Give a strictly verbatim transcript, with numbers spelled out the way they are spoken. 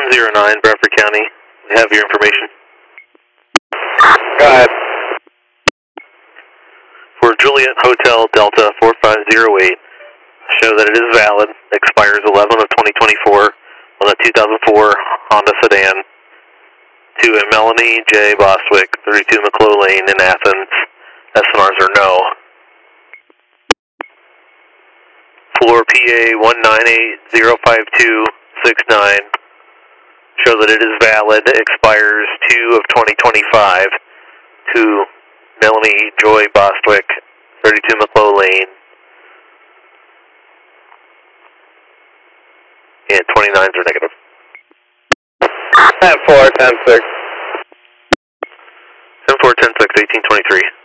zero nine, Bradford County. We have your information. Go ahead. For Juliet Hotel Delta four five zero eight, show that it is valid, expires eleven of twenty twenty-four on a two thousand four Honda sedan to a Melanie J. Bostwick, thirty-two McClough Lane in Athens. S N Rs are no. For P A one nine eight zero five two six nine, show that it is valid, expires two of twenty twenty-five to Melanie Joy Bostwick, thirty-two McClough Lane, and twenty-nines are negative. ten four, ten six. ten four, ten six, eighteen twenty-three.